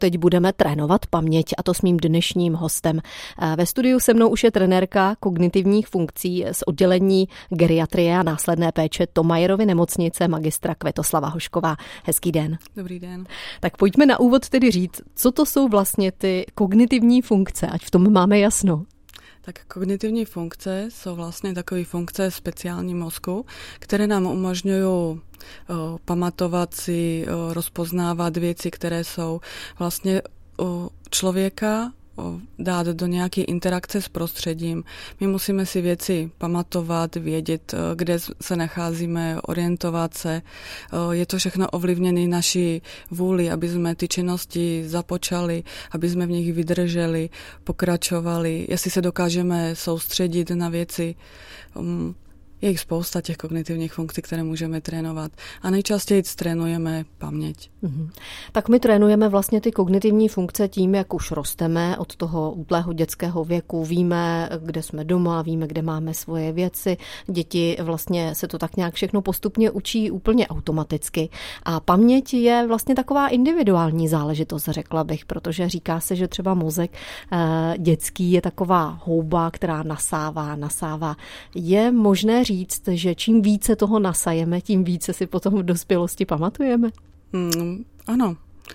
teď budeme trénovat paměť, a to s mým dnešním hostem. Ve studiu se mnou už je trenérka kognitivních funkcí z oddělení geriatrie a následné péče Thomayerovy nemocnice magistra Květoslava Hošková. Hezký den. Dobrý den. Tak pojďme na úvod tedy říct, co to jsou vlastně ty kognitivní funkce, ať v tom máme jasno. Tak kognitivní funkce jsou vlastně takové funkce speciální mozku, které nám umožňují pamatovat si, rozpoznávat věci, které jsou vlastně člověka dát do nějaké interakce s prostředím. My musíme si věci pamatovat, vědět, kde se nacházíme, orientovat se. Je to všechno ovlivněné naší vůli, aby jsme ty činnosti započali, aby jsme v nich vydrželi, pokračovali, jestli se dokážeme soustředit na věci. Je jich spousta těch kognitivních funkcí, které můžeme trénovat. A nejčastěji trénujeme paměť. Tak my trénujeme vlastně ty kognitivní funkce tím, jak už rosteme od toho útlého dětského věku. Víme, kde jsme doma, víme, kde máme svoje věci. Děti vlastně se to tak nějak všechno postupně učí úplně automaticky. A paměť je vlastně taková individuální záležitost, řekla bych, protože říká se, že třeba mozek dětský je taková houba, která nasává. Je možné říct, že čím více toho nasajeme, tím více si potom v dospělosti pamatujeme? Ano.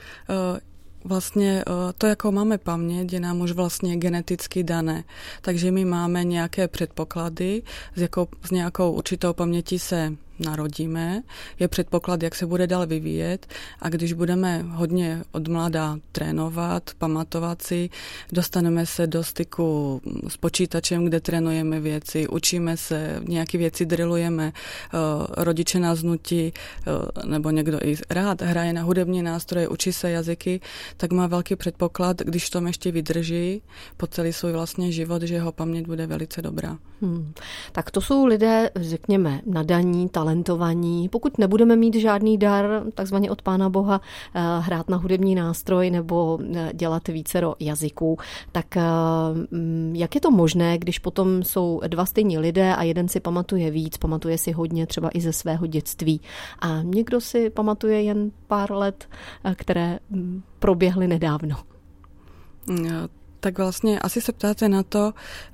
Vlastně to, jakou máme paměť, je nám už vlastně geneticky dané. Takže my máme nějaké předpoklady, s nějakou určitou pamětí se narodíme, je předpoklad, jak se bude dál vyvíjet, a když budeme hodně od mladá trénovat, pamatovat si, dostaneme se do styku s počítačem, kde trénujeme věci, učíme se, nějaké věci drillujeme, rodiče nás nutí, nebo někdo i rád hraje na hudební nástroje, učí se jazyky, tak má velký předpoklad, když to ještě vydrží po celý svůj vlastně život, že jeho paměť bude velice dobrá. Tak to jsou lidé, řekněme, nadaní, talentovaní. Pokud nebudeme mít žádný dar, takzvaně od Pána Boha, hrát na hudební nástroj nebo dělat vícero jazyků, tak jak je to možné, když potom jsou dva stejní lidé a jeden si pamatuje víc, pamatuje si hodně třeba i ze svého dětství a někdo si pamatuje jen pár let, které proběhly nedávno? Tak vlastně asi se ptáte na to,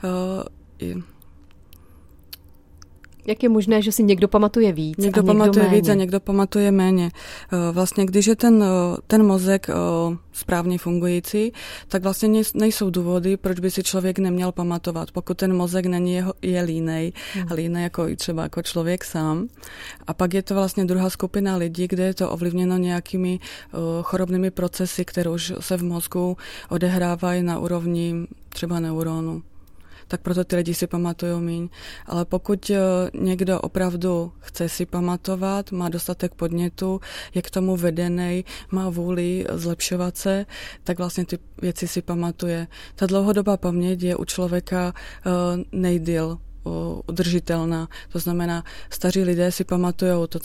jak je možné, že si někdo pamatuje víc a někdo pamatuje méně? Víc a někdo pamatuje méně. Vlastně, když je ten mozek správně fungující, tak vlastně nejsou důvody, proč by si člověk neměl pamatovat, pokud ten mozek není je línej, a línej jako i třeba jako člověk sám. A pak je to vlastně druhá skupina lidí, kde je to ovlivněno nějakými chorobnými procesy, které už se v mozku odehrávají na úrovni třeba neuronu. Tak proto ty lidi si pamatují míň. Ale pokud někdo opravdu chce si pamatovat, má dostatek podnětu, je k tomu vedený, má vůli zlepšovat se, tak vlastně ty věci si pamatuje. Ta dlouhodobá paměť je u člověka nejdýl udržitelná. To znamená, staří lidé si pamatujou to,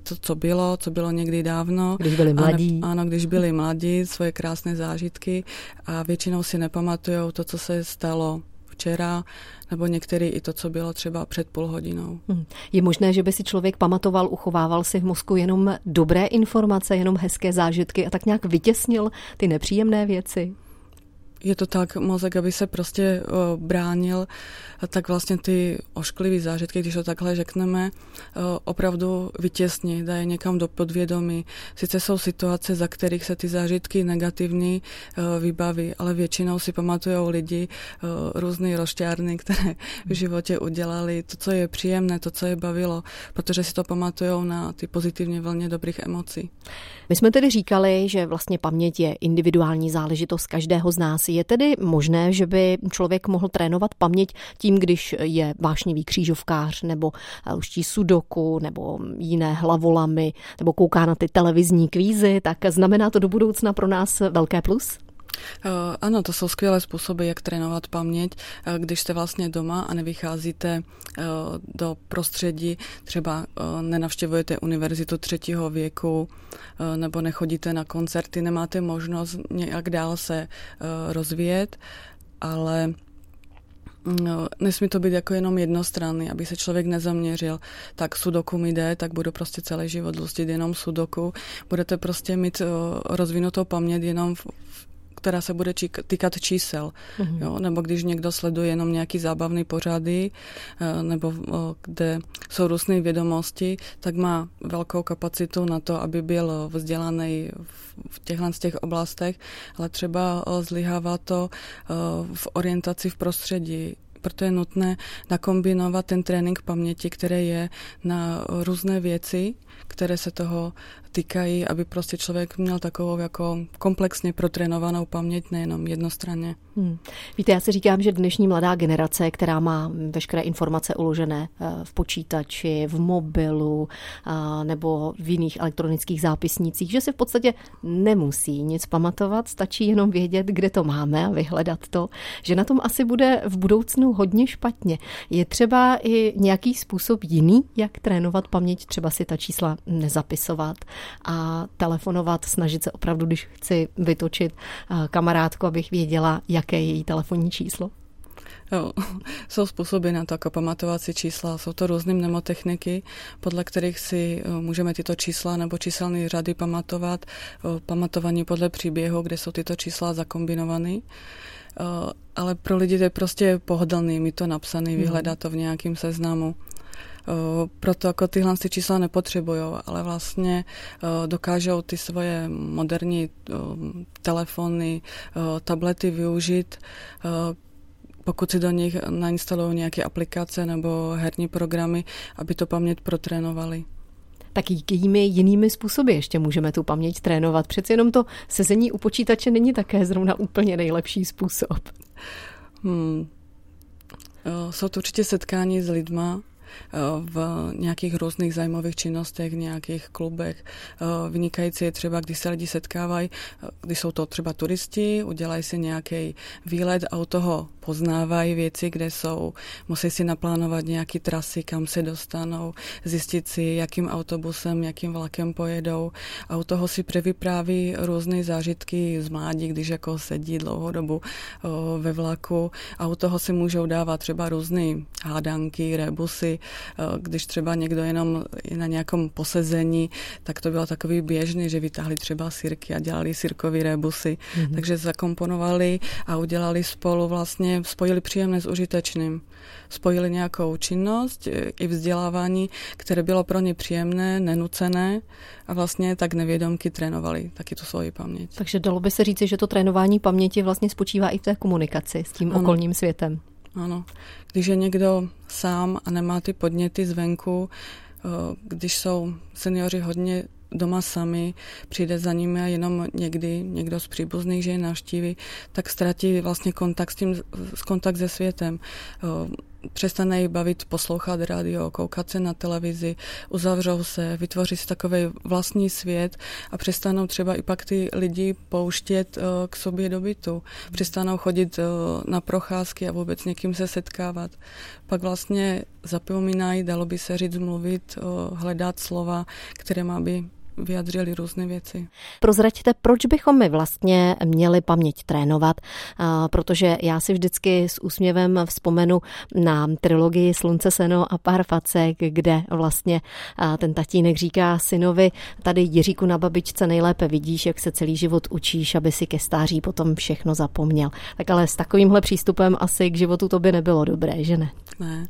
co bylo někdy dávno. Když byli mladí. Ano, když byli mladí, svoje krásné zážitky, a většinou si nepamatujou to, co se stalo včera, nebo některý i to, co bylo třeba před půl hodinou. Je možné, že by si člověk pamatoval, uchovával si v mozku jenom dobré informace, jenom hezké zážitky a tak nějak vytěsnil ty nepříjemné věci? Je to tak, mozek, aby se prostě bránil, tak vlastně ty ošklivé zážitky, když to takhle řekneme, opravdu vytěsní, dají někam do podvědomí. Sice jsou situace, za kterých se ty zážitky negativní vybaví, ale většinou si pamatujou lidi různé rozšťárny, které v životě udělali, to, co je příjemné, to, co je bavilo, protože si to pamatujou na ty pozitivně vlně dobrých emocí. My jsme tedy říkali, že vlastně paměť je individuální záležitost každého z nás. Je tedy možné, že by člověk mohl trénovat paměť tím, když je vášnivý křížovkář nebo luští sudoku nebo jiné hlavolamy nebo kouká na ty televizní kvízy, tak znamená to do budoucna pro nás velké plus? Ano, to jsou skvělé způsoby, jak trénovat paměť, když jste vlastně doma a nevycházíte do prostředí, třeba nenavštěvujete univerzitu 3. věku nebo nechodíte na koncerty, nemáte možnost nějak dál se rozvíjet, ale Nesmí to být jako jenom jednostranný, aby se člověk nezaměřil. Tak sudoku mi jde, tak budu prostě celý život lustit jenom sudoku. Budete prostě mít rozvinutou paměť jenom která se bude týkat čísel. Mm-hmm. Jo? Nebo když někdo sleduje jenom nějaký zábavný pořady, nebo kde jsou různé vědomosti, tak má velkou kapacitu na to, aby byl vzdělaný v těch oblastech, ale třeba zlyhává to v orientaci v prostředí. Proto je nutné nakombinovat ten trénink paměti, který je na různé věci, které se toho týkají, aby prostě člověk měl takovou jako komplexně protrénovanou paměť, nejenom jednostranně. Víte, já si říkám, že dnešní mladá generace, která má veškeré informace uložené v počítači, v mobilu nebo v jiných elektronických zápisnících, že si v podstatě nemusí nic pamatovat, stačí jenom vědět, kde to máme a vyhledat to, že na tom asi bude v budoucnu hodně špatně. Je třeba i nějaký způsob jiný, jak trénovat paměť, třeba si ta čísla nezapisovat a telefonovat, snažit se opravdu, když chci vytočit kamarádku, abych věděla, jaké je její telefonní číslo? Jo, jsou způsoby na to, jako pamatovat si čísla. Jsou to různé mnemotechniky, podle kterých si můžeme tyto čísla nebo číselné řady pamatovat. Pamatování podle příběhu, kde jsou tyto čísla zakombinované. Ale pro lidi to je prostě pohodlný, mít to napsané, vyhledat to v nějakém seznamu. Proto jako tyhle čísla nepotřebují, ale vlastně dokážou ty svoje moderní telefony, tablety využít, pokud si do nich nainstalují nějaké aplikace nebo herní programy, aby to paměť protrénovali. Tak jakými jinými způsoby ještě můžeme tu paměť trénovat? Přeci jenom to sezení u počítače není také zrovna úplně nejlepší způsob. Jsou to určitě setkání s lidma, v nějakých různých zájmových činnostech, v nějakých klubech. Vynikající je třeba, když se lidi setkávají, když jsou to třeba turisti, udělají si nějaký výlet a u toho poznávají věci, kde jsou, musí si naplánovat nějaké trasy, kam se dostanou, zjistit si, jakým autobusem, jakým vlakem pojedou a u toho si prevypráví různé zážitky z mládí, když jako sedí dlouhou dobu ve vlaku a u toho si můžou dávat třeba různé hádanky, rebusy, když třeba někdo jenom je na nějakom posezení, tak to bylo takový běžný, že vytáhli třeba sirky a dělali sirkový rebusy. Mm-hmm. Takže zakomponovali a udělali spolu vlastně, spojili příjemné s užitečným. Spojili nějakou činnost i vzdělávání, které bylo pro ně příjemné, nenucené a vlastně tak nevědomky trénovali taky tu svoji paměť. Takže dalo by se říci, že to trénování paměti vlastně spočívá i v té komunikaci s tím okolním světem. Ano. Když je někdo sám a nemá ty podněty zvenku, když jsou seniori hodně doma sami, přijde za nimi jenom někdy někdo z příbuzných, že je navštíví, tak ztratí vlastně kontakt se světem. Přestane jí bavit poslouchat rádio, koukat se na televizi, uzavřou se, vytvoří si takový vlastní svět a přestanou třeba i pak ty lidi pouštět k sobě do bytu. Přestanou chodit na procházky a vůbec někým se setkávat. Pak vlastně zapomínají, dalo by se říct, mluvit, hledat slova, které má by vyjadřili různé věci. Prozraďte, proč bychom my vlastně měli paměť trénovat, protože já si vždycky s úsměvem vzpomenu na trilogii Slunce, seno a pár facek, kde vlastně ten tatínek říká synovi, tady Jiříku na babičce nejlépe vidíš, jak se celý život učíš, aby si ke stáří potom všechno zapomněl. Tak ale s takovýmhle přístupem asi k životu to by nebylo dobré, že ne? Ne.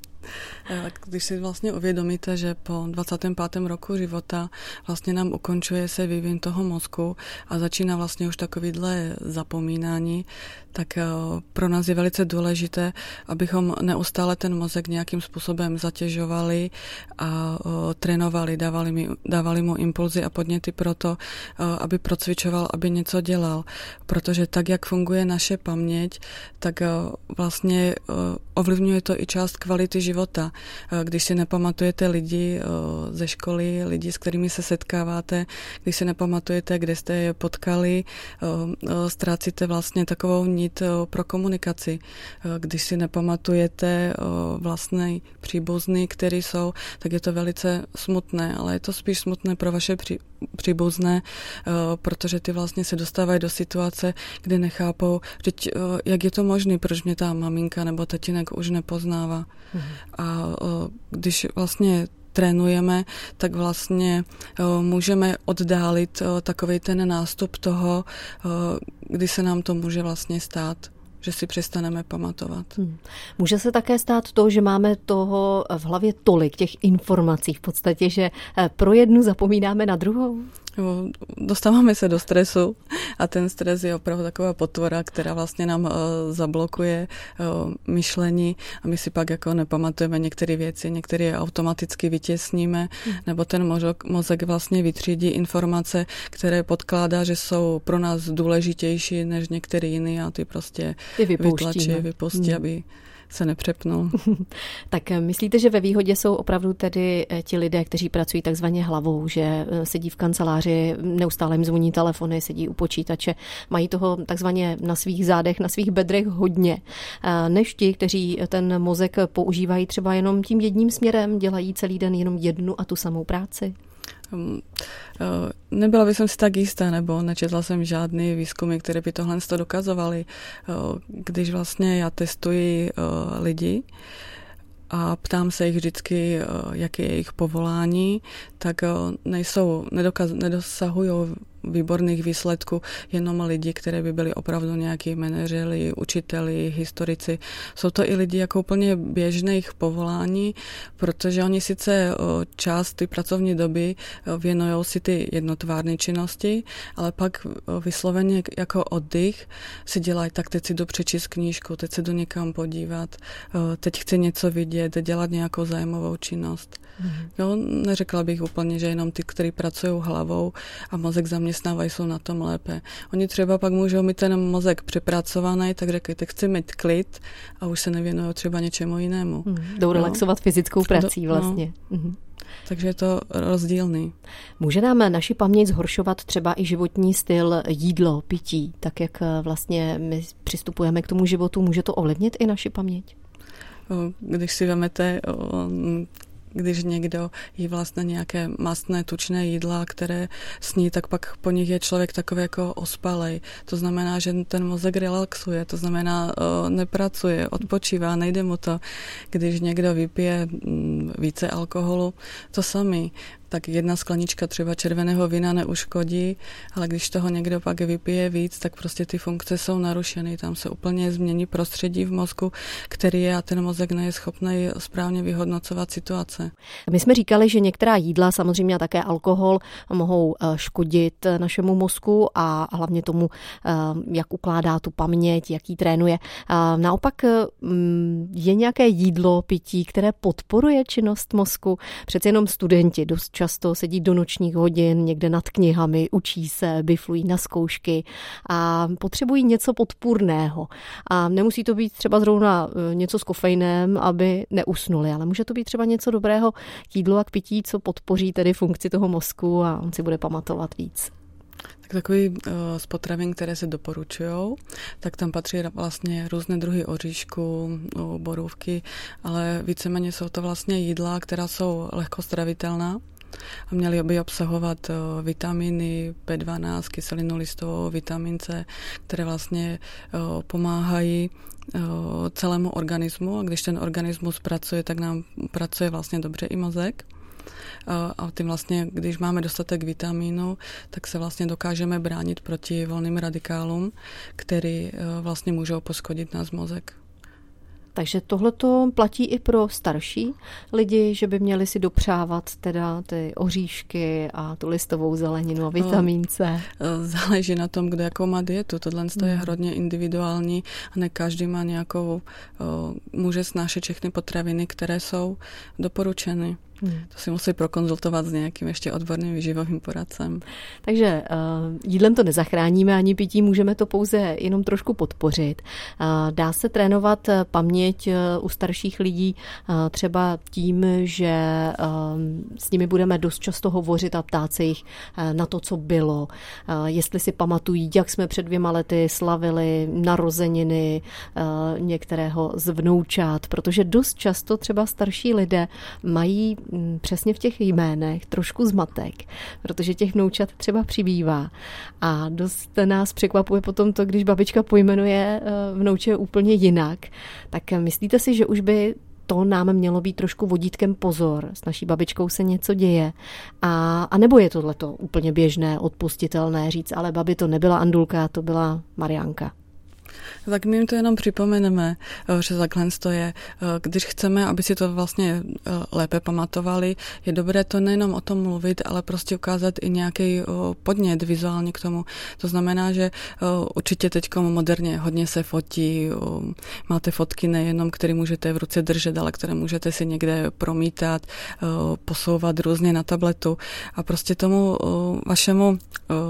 Když si vlastně uvědomíte, že po 25. roku života vlastně nám ukončuje se vývin toho mozku a začíná vlastně už takovýhle zapomínání, tak pro nás je velice důležité, abychom neustále ten mozek nějakým způsobem zatěžovali a trénovali, dávali mu impulzy a podněty pro to, aby procvičoval, aby něco dělal. Protože tak, jak funguje naše paměť, tak vlastně ovlivňuje to i část kvality života. Když si nepamatujete lidi ze školy, lidi, s kterými se setkáváte, když si nepamatujete, kde jste je potkali, ztrácíte vlastně takovou nit pro komunikaci. Když si nepamatujete vlastní příbuzný, který jsou, tak je to velice smutné, ale je to spíš smutné pro vaše příbuzné, protože ty vlastně se dostávají do situace, kdy nechápou, jak je to možné, proč mě ta maminka nebo tatínek už nepoznává. A když vlastně trénujeme, tak vlastně můžeme oddálit takový ten nástup toho, kdy se nám to může vlastně stát, že si přestaneme pamatovat. Může se také stát to, že máme toho v hlavě tolik těch informací v podstatě, že pro jednu zapomínáme na druhou? Dostáváme se do stresu a ten stres je opravdu taková potvora, která vlastně nám zablokuje myšlení a my si pak jako nepamatujeme některé věci, některé automaticky vytěsníme, nebo ten mozek vlastně vytřídí informace, které podkládá, že jsou pro nás důležitější než některé jiné a ty prostě vypustí, aby se nepřepnul. Tak myslíte, že ve výhodě jsou opravdu tedy ti lidé, kteří pracují takzvaně hlavou, že sedí v kanceláři, neustále jim zvoní telefony, sedí u počítače, mají toho takzvaně na svých zádech, na svých bedrech hodně, než ti, kteří ten mozek používají třeba jenom tím jedním směrem, dělají celý den jenom jednu a tu samou práci? Nebyla bych si tak jistá, nebo nečetla jsem žádný výzkumy, které by tohle dokazovaly. Když vlastně já testuji lidi a ptám se jich vždycky, jaké je jejich povolání, tak nedosahují výborných výsledků jenom lidi, které by byli opravdu nějaký manažeři, učiteli, historici. Jsou to i lidi jako úplně běžných povolání, protože oni sice část ty pracovní doby věnují si ty jednotvárné činnosti, ale pak vysloveně jako oddych si dělají, tak teď si jdu přečíst knížku, teď se jdu někam podívat, teď chci něco vidět, dělat nějakou zájmovou činnost. Jo, neřekla bych úplně, že jenom ty, kteří pracují hlavou a mozek zaměstnávají, jsou na tom lépe. Oni třeba pak můžou mít ten mozek přepracovaný, tak řekli, tak chci mít klid a už se nevěnují třeba něčemu jinému. Jdou relaxovat fyzickou prací vlastně. Takže je to rozdílný. Může nám naši paměť zhoršovat třeba i životní styl, jídlo, pití, tak jak vlastně my přistupujeme k tomu životu, může to ovlivnit i naši paměť? Když si vemete, když někdo jí vlastně nějaké mastné, tučné jídla, které sní, tak pak po nich je člověk takový jako ospalej. To znamená, že ten mozek relaxuje, to znamená nepracuje, odpočívá, nejde mu to. Když někdo vypije více alkoholu, to samý. Tak jedna sklenička třeba červeného vína neuškodí, ale když toho někdo pak vypije víc, tak prostě ty funkce jsou narušeny. Tam se úplně změní prostředí v mozku, který je a ten mozek neje schopný správně vyhodnocovat situace. My jsme říkali, že některá jídla, samozřejmě a také alkohol, mohou škodit našemu mozku a hlavně tomu, jak ukládá tu paměť, jak ji trénuje. Naopak je nějaké jídlo, pití, které podporuje činnost mozku. Přece jenom studenti dost často sedí do nočních hodin někde nad knihami, učí se, biflují na zkoušky a potřebují něco podpůrného. A nemusí to být třeba zrovna něco s kofeinem, aby neusnuli, ale může to být třeba něco dobrého k jídlu a k pití, co podpoří tedy funkci toho mozku a on si bude pamatovat víc. Tak takový z potravin, které se doporučují, tak tam patří vlastně různé druhy oříšků, borůvky, ale víceméně jsou to vlastně jídla, která jsou lehkostravitelná a měly by obsahovat vitaminy B12, kyselinu listovou, vitamin C, které vlastně pomáhají celému organismu a když ten organismus pracuje, tak nám pracuje vlastně dobře i mozek. A tím vlastně, když máme dostatek vitamínu, tak se vlastně dokážeme bránit proti volným radikálům, který vlastně můžou poškodit náš mozek. Takže tohleto platí i pro starší lidi, že by měli si dopřávat teda ty oříšky a tu listovou zeleninu a vitamin C. Záleží na tom, kdo jakou má dietu. Tohle je hodně individuální a ne každý má nějakou, může snášet všechny potraviny, které jsou doporučeny. To si musí prokonzultovat s nějakým ještě odborným výživovým poradcem. Takže jídlem to nezachráníme, ani pití, můžeme to pouze jenom trošku podpořit. Dá se trénovat paměť u starších lidí třeba tím, že s nimi budeme dost často hovořit a ptát se jich na to, co bylo. Jestli si pamatují, jak jsme před 2 lety slavili narozeniny některého z vnoučat, protože dost často třeba starší lidé mají přesně v těch jménech trošku zmatek, protože těch vnoučat třeba přibývá. A dost nás překvapuje potom to, když babička pojmenuje vnouče úplně jinak. Tak myslíte si, že už by to nám mělo být trošku vodítkem pozor, s naší babičkou se něco děje. A nebo je tohleto úplně běžné, odpustitelné říct, ale babi, to nebyla Andulka, to byla Mariánka. Tak my jim to jenom připomeneme, že takhle to je. Když chceme, aby si to vlastně lépe pamatovali, je dobré to nejenom o tom mluvit, ale prostě ukázat i nějaký podnět vizuálně k tomu. To znamená, že určitě teď moderně hodně se fotí, máte fotky nejenom, které můžete v ruce držet, ale které můžete si někde promítat, posouvat různě na tabletu a prostě tomu vašemu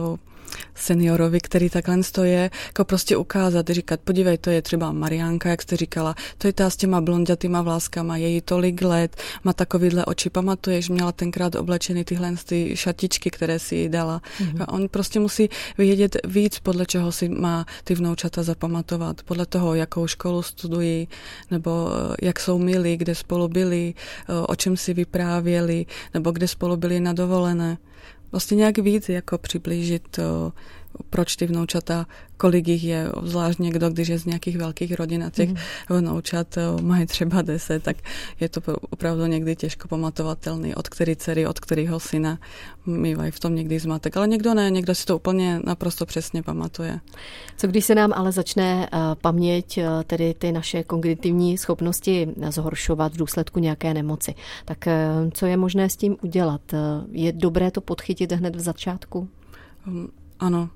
seniorovi, který takhle je, jako prostě ukázat, říkat, podívej, to je třeba Mariánka, jak jste říkala, to je ta s těma blondětýma vláskama, je jí tolik let, má takovýhle oči, pamatuješ, měla tenkrát oblečený tyhle ty šatičky, které si jí dala. A on prostě musí vědět víc, podle čeho si má ty vnoučata zapamatovat, podle toho, jakou školu studují, nebo jak jsou milí, kde spolu byli, o čem si vyprávěli, nebo kde spolu byli na dovolené. Vlastně nějak víc jako přiblížit, proč ty vnoučata, kolik jich je, zvlášť někdo, když je z nějakých velkých rodin a těch vnoučat mají třeba 10, tak je to opravdu někdy těžko pamatovatelný, od který dcery, od kterého syna mývají v tom někdy zmatek. Ale někdo ne, někdo si to úplně naprosto přesně pamatuje. Co když se nám ale začne paměť, tedy ty naše kognitivní schopnosti zhoršovat v důsledku nějaké nemoci, tak co je možné s tím udělat? Je dobré to podchytit hned v začátku? Ano.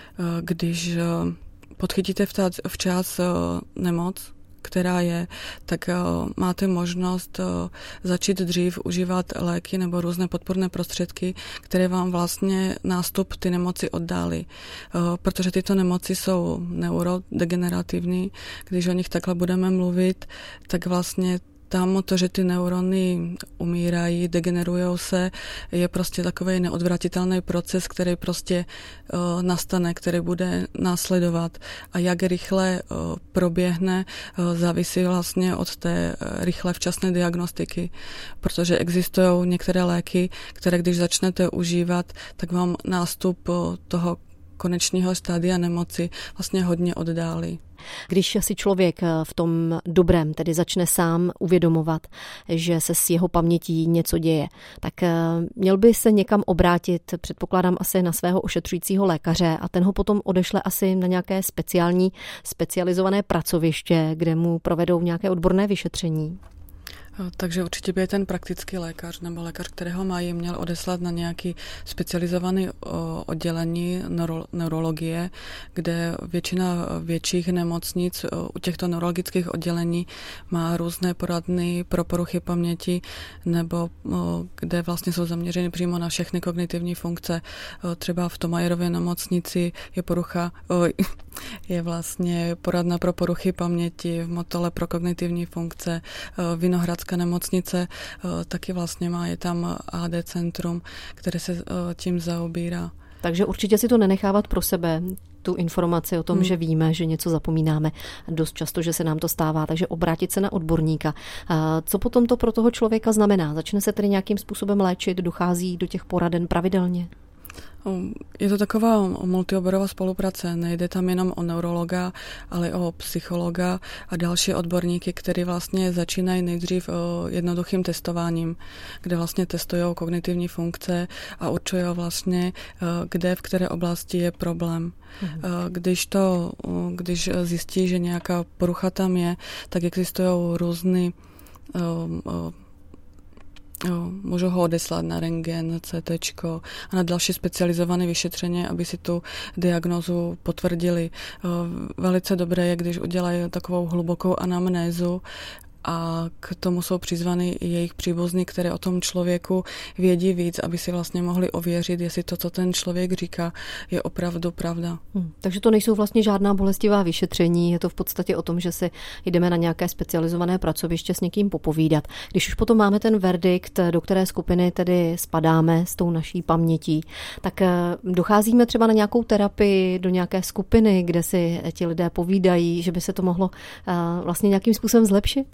Když podchytíte včas nemoc, která je, tak máte možnost začít dřív užívat léky nebo různé podporné prostředky, které vám vlastně nástup ty nemoci oddálí. Protože tyto nemoci jsou neurodegenerativní. Když o nich takhle budeme mluvit, tak vlastně tam to, že ty neurony umírají, degenerujou se, je prostě takový neodvratitelný proces, který prostě nastane, který bude následovat. A jak rychle proběhne, závisí vlastně od té rychlé včasné diagnostiky, protože existují některé léky, které když začnete užívat, tak vám nástup toho konečného stádia nemoci vlastně hodně oddálí. Když si člověk v tom dobrém tedy začne sám uvědomovat, že se s jeho pamětí něco děje, tak měl by se někam obrátit, předpokládám asi na svého ošetřujícího lékaře a ten ho potom odešle asi na nějaké specializované pracoviště, kde mu provedou nějaké odborné vyšetření. Takže určitě by ten praktický lékař nebo lékař, kterého mají, měl odeslat na nějaký specializovaný oddělení neurologie, kde většina větších nemocnic u těchto neurologických oddělení má různé poradny pro poruchy paměti nebo kde vlastně jsou zaměřeny přímo na všechny kognitivní funkce. Třeba v Thomayerově nemocnici je vlastně poradna pro poruchy paměti, v Motole pro kognitivní funkce, Vinohradská nemocnice taky vlastně má, je tam AD centrum, které se tím zaobírá. Takže určitě si to nenechávat pro sebe, tu informaci o tom, že víme, že něco zapomínáme dost často, že se nám to stává, takže obrátit se na odborníka. Co potom to pro toho člověka znamená? Začne se tedy nějakým způsobem léčit, dochází do těch poraden pravidelně? Je to taková multioborová spolupráce. Nejde tam jenom o neurologa, ale o psychologa a další odborníky, kteří vlastně začínají nejdřív jednoduchým testováním, kde vlastně testují kognitivní funkce a určují vlastně, kde, v které oblasti je problém. Když zjistí, že nějaká porucha tam je, tak existují různý můžu ho odeslat na rentgen, CT a na další specializované vyšetření, aby si tu diagnózu potvrdili. Velice dobré je, když udělají takovou hlubokou anamnézu a k tomu jsou přizvaný i jejich příbuzní, které o tom člověku vědí víc, aby si vlastně mohli ověřit, jestli to, co ten člověk říká, je opravdu pravda. Takže to nejsou vlastně žádná bolestivá vyšetření, je to v podstatě o tom, že si jdeme na nějaké specializované pracoviště s někým popovídat. Když už potom máme ten verdikt, do které skupiny tedy spadáme s tou naší pamětí, tak docházíme třeba na nějakou terapii, do nějaké skupiny, kde si ti lidé povídají, že by se to mohlo vlastně nějakým způsobem zlepšit?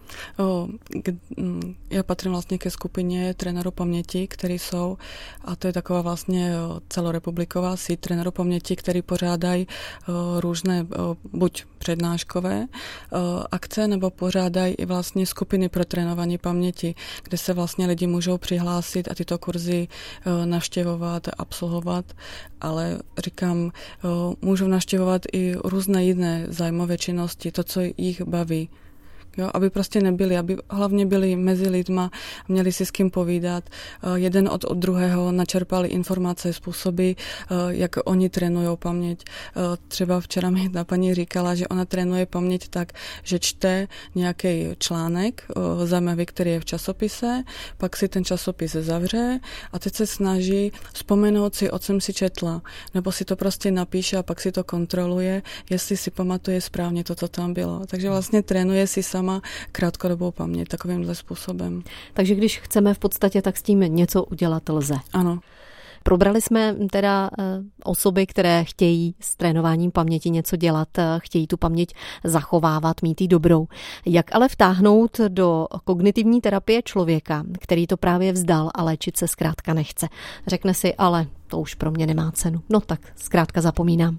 Já patřím vlastně ke skupině trenérů paměti, kteří jsou, a to je taková vlastně celorepubliková síť trenérů paměti, který pořádají různé buď přednáškové akce, nebo pořádají i vlastně skupiny pro trénování paměti, kde se vlastně lidi můžou přihlásit a tyto kurzy navštěvovat, absolvovat, ale říkám, můžou navštěvovat i různé jiné zájmové činnosti, to, co jich baví. Jo, aby prostě nebyli, aby hlavně byli mezi lidma, měli si s kým povídat, jeden od druhého načerpali informace, způsoby, jak oni trénují paměť. Třeba včera mi jedna paní říkala, že ona trénuje paměť tak, že čte nějaký článek zajímavý, který je v časopise, pak si ten časopis zavře a teď se snaží vzpomenout si, o čem si četla, nebo si to prostě napíše a pak si to kontroluje, jestli si pamatuje správně to, co tam bylo. Takže vlastně trénuje si sama krátkodobou paměť takovýmhle způsobem. Takže když chceme v podstatě, tak s tím něco udělat lze. Ano. Probrali jsme teda osoby, které chtějí s trénováním paměti něco dělat, chtějí tu paměť zachovávat, mít ji dobrou. Jak ale vtáhnout do kognitivní terapie člověka, který to právě vzdal a léčit se zkrátka nechce? Řekne si, ale to už pro mě nemá cenu. No tak zkrátka zapomínám.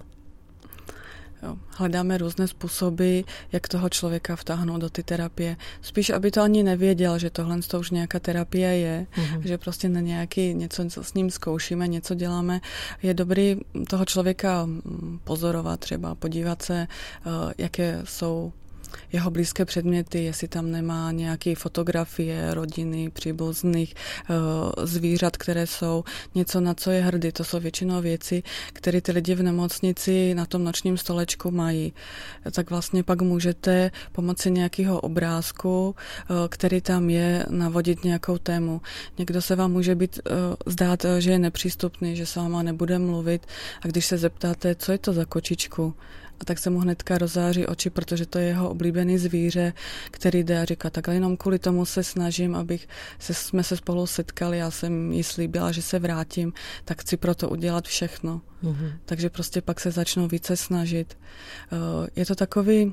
Jo, hledáme různé způsoby, jak toho člověka vtáhnout do ty terapie. Spíš, aby to ani nevěděl, že tohle to už nějaká terapie je, že prostě na nějaký něco s ním zkoušíme, něco děláme. Je dobrý toho člověka pozorovat třeba, podívat se, jaké jsou jeho blízké předměty, jestli tam nemá nějaké fotografie rodiny, příbuzných, zvířat, které jsou, něco, na co je hrdý. To jsou většinou věci, které ty lidi v nemocnici na tom nočním stolečku mají. Tak vlastně pak můžete pomocí nějakého obrázku, který tam je, navodit nějakou tému. Někdo se vám může zdát, že je nepřístupný, že s váma nebude mluvit, a když se zeptáte, co je to za kočičku, a tak se mu hnedka rozáří oči, protože to je jeho oblíbený zvíře, který jde a říká, takhle jenom kvůli tomu se snažím, jsme se spolu setkali, já jsem jí slíbila, že se vrátím, tak chci pro to udělat všechno. Takže prostě pak se začnou více snažit. Je to takový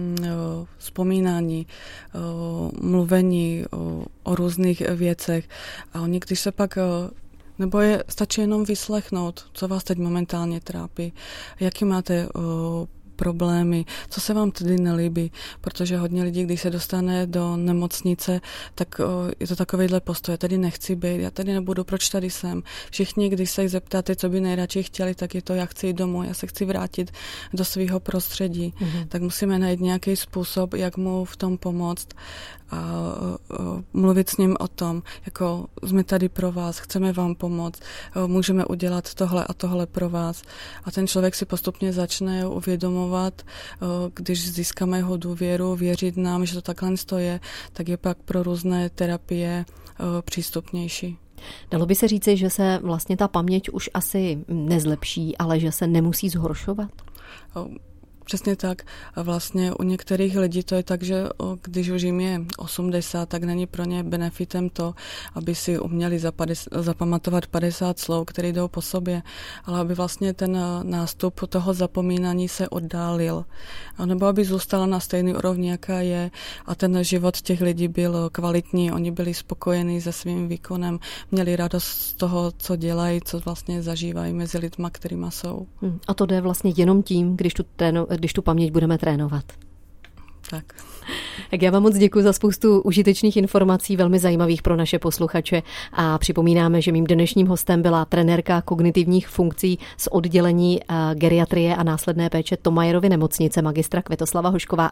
vzpomínání, mluvení o různých věcech, a oni, když se pak nebo stačí jenom vyslechnout, co vás teď momentálně trápí, jaký máte problémy, co se vám tedy nelíbí, protože hodně lidí, když se dostane do nemocnice, tak je to takovýhle postoj, já tady nechci být, já tady nebudu, proč tady jsem. Všichni, když se jich zeptáte, co by nejradši chtěli, tak je to, já chci jít domů, já se chci vrátit do svého prostředí. Tak musíme najít nějaký způsob, jak mu v tom pomoct a mluvit s ním o tom, jako jsme tady pro vás, chceme vám pomoct, můžeme udělat tohle a tohle pro vás. A ten člověk si postupně začne uvědomovat, když získáme jeho důvěru, věřit nám, že to takhle je, tak je pak pro různé terapie přístupnější. Dalo by se říci, že se vlastně ta paměť už asi nezlepší, ale že se nemusí zhoršovat? Přesně tak. A vlastně u některých lidí to je tak, že když už jim je 80, tak není pro ně benefitem to, aby si uměli zapamatovat 50 slov, které jdou po sobě, ale aby vlastně ten nástup toho zapomínání se oddálil. A nebo aby zůstala na stejné úrovni, jaká je, a ten život těch lidí byl kvalitní, oni byli spokojení se svým výkonem, měli radost z toho, co dělají, co vlastně zažívají mezi lidma, kterýma jsou. A to jde vlastně jenom tím, když tu paměť budeme trénovat. Tak. Tak já vám moc děkuji za spoustu užitečných informací, velmi zajímavých pro naše posluchače, a připomínáme, že mým dnešním hostem byla trenérka kognitivních funkcí z oddělení geriatrie a následné péče Thomayerovy nemocnice, magistra Květoslava Hošková.